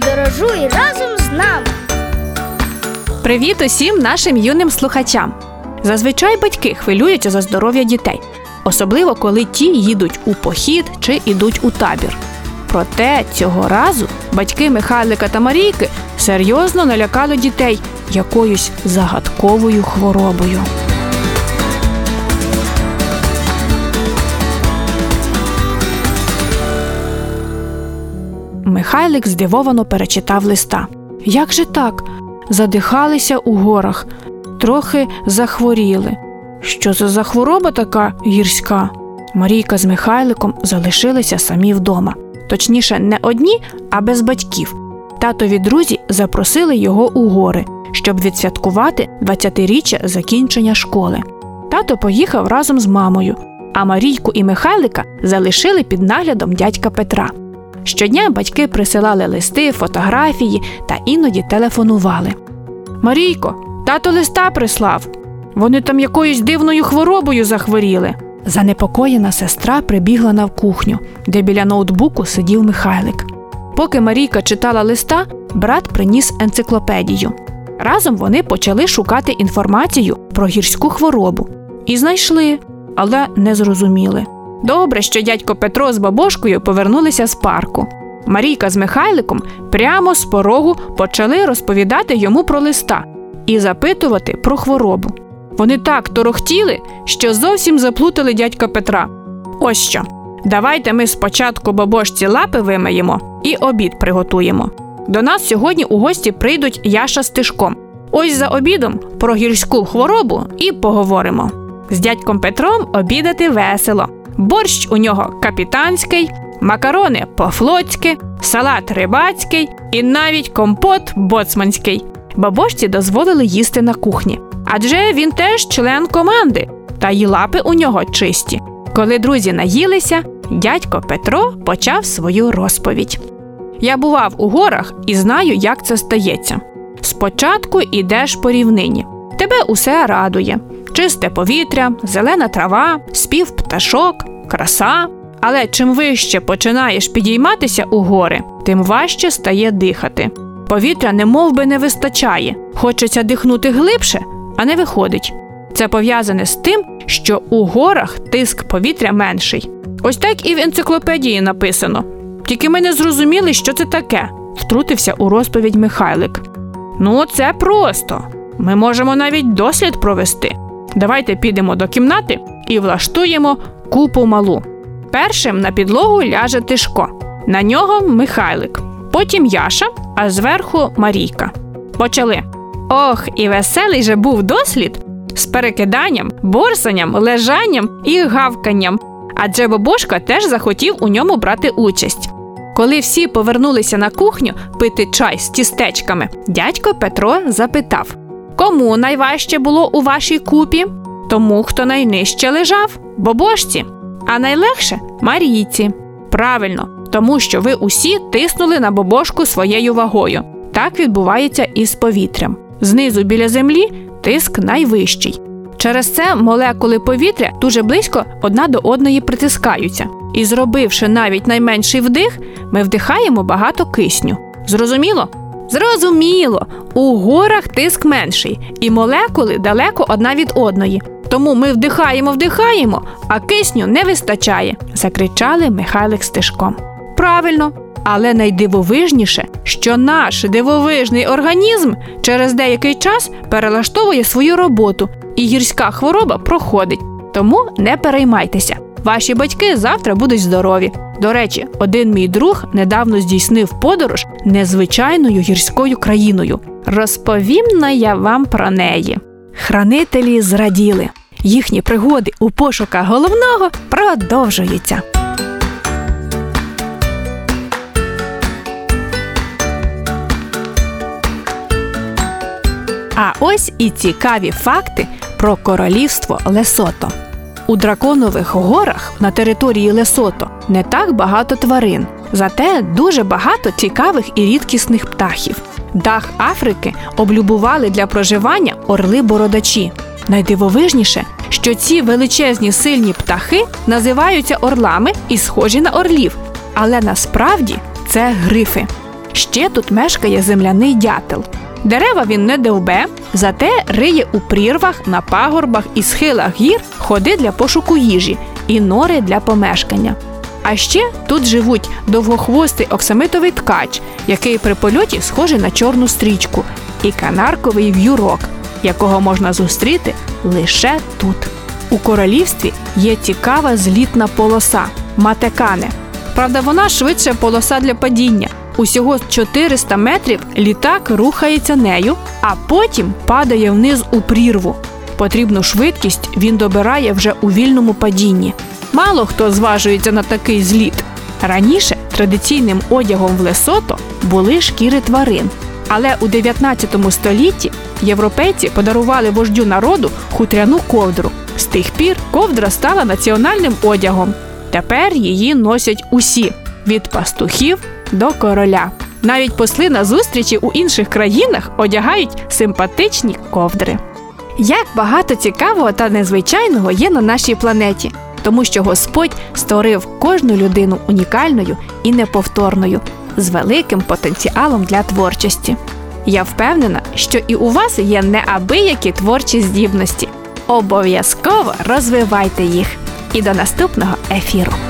Подорожуй разом з нами! Привіт усім нашим юним слухачам! Зазвичай батьки хвилюються за здоров'я дітей, особливо коли ті їдуть у похід чи йдуть у табір. Проте цього разу батьки Михайлика та Марійки серйозно налякали дітей якоюсь загадковою хворобою. Михайлик здивовано перечитав листа. Як же так? Задихалися у горах, трохи захворіли. Що це за хвороба така гірська? Марійка з Михайликом залишилися самі вдома. Точніше, не одні, а без батьків. Татові друзі запросили його у гори, щоб відсвяткувати 20-річчя закінчення школи. Тато поїхав разом з мамою, а Марійку і Михайлика залишили під наглядом дядька Петра. Щодня батьки присилали листи, фотографії та іноді телефонували. «Марійко, тато листа прислав. Вони там якоюсь дивною хворобою захворіли». Занепокоєна сестра прибігла на кухню, де біля ноутбуку сидів Михайлик. Поки Марійка читала листа, брат приніс енциклопедію. Разом вони почали шукати інформацію про гірську хворобу. І знайшли, але не зрозуміли. Добре, що дядько Петро з бабушкою повернулися з парку. Марійка з Михайликом прямо з порогу почали розповідати йому про листа і запитувати про хворобу. Вони так торохтіли, що зовсім заплутали дядька Петра. Ось що, давайте ми спочатку бабушці лапи вимиємо і обід приготуємо. До нас сьогодні у гості прийдуть Яша з Тишком. Ось за обідом про гірську хворобу і поговоримо. З дядьком Петром обідати весело. Борщ у нього капітанський, макарони по-флотськи, салат рибацький і навіть компот боцманський. Бабусі дозволили їсти на кухні, адже він теж член команди, та й лапи у нього чисті. Коли друзі наїлися, дядько Петро почав свою розповідь. «Я бував у горах і знаю, як це стається. Спочатку йдеш по рівнині. Тебе усе радує. Чисте повітря, зелена трава, спів пташок, краса. Але чим вище починаєш підійматися у гори, тим важче стає дихати. Повітря немовби не вистачає. Хочеться дихнути глибше, а не виходить. Це пов'язане з тим, що у горах тиск повітря менший. Ось так і в енциклопедії написано. Тільки ми не зрозуміли, що це таке», – втрутився у розповідь Михайлик. «Ну, це просто. Ми можемо навіть дослід провести. Давайте підемо до кімнати і влаштуємо купу малу. Першим на підлогу ляже Тишко, на нього Михайлик, потім Яша, а зверху Марійка. Почали. Ох, і веселий же був дослід з перекиданням, борсанням, лежанням і гавканням, адже бабушка теж захотів у ньому брати участь. Коли всі повернулися на кухню пити чай з тістечками, дядько Петро запитав: «Кому найважче було у вашій купі?» «Тому, хто найнижче лежав, бабушці, а найлегше – Марійці». «Правильно, тому що ви усі тиснули на бабушку своєю вагою. Так відбувається і з повітрям. Знизу біля землі тиск найвищий. Через це молекули повітря дуже близько одна до одної притискаються. І зробивши навіть найменший вдих, ми вдихаємо багато кисню. Зрозуміло?» «Зрозуміло! У горах тиск менший, і молекули далеко одна від одної. Тому ми вдихаємо, а кисню не вистачає», – закричали Михайлик з Тишком. «Правильно! Але найдивовижніше, що наш дивовижний організм через деякий час перелаштовує свою роботу, і гірська хвороба проходить. Тому не переймайтеся. Ваші батьки завтра будуть здорові. До речі, один мій друг недавно здійснив подорож незвичайною гірською країною. Розповім-на я вам про неї». Хранителі зраділи. Їхні пригоди у пошуках головного продовжуються. А ось і цікаві факти про королівство Лесото. У Драконових горах на території Лесото не так багато тварин, зате дуже багато цікавих і рідкісних птахів. Дах Африки облюбували для проживання орли-бородачі. Найдивовижніше, що ці величезні сильні птахи називаються орлами і схожі на орлів, але насправді це грифи. Ще тут мешкає земляний дятел. Дерева він не довбе, зате риє у прірвах, на пагорбах і схилах гір ходи для пошуку їжі і нори для помешкання. А ще тут живуть довгохвостий оксамитовий ткач, який при польоті схожий на чорну стрічку, і канарковий в'юрок, якого можна зустріти лише тут. У королівстві є цікава злітна полоса – Матекане. Правда, вона швидше полоса для падіння. Усього 400 метрів літак рухається нею, а потім падає вниз у прірву. Потрібну швидкість він добирає вже у вільному падінні. Мало хто зважується на такий зліт. Раніше традиційним одягом в Лесото були шкіри тварин. Але у 19 столітті європейці подарували вождю народу хутряну ковдру. З тих пір ковдра стала національним одягом. Тепер її носять усі – від пастухів до короля. Навіть посли на зустрічі у інших країнах одягають симпатичні ковдри. Як багато цікавого та незвичайного є на нашій планеті, тому що Господь створив кожну людину унікальною і неповторною, з великим потенціалом для творчості. Я впевнена, що і у вас є неабиякі творчі здібності. Обов'язково розвивайте їх. І до наступного ефіру!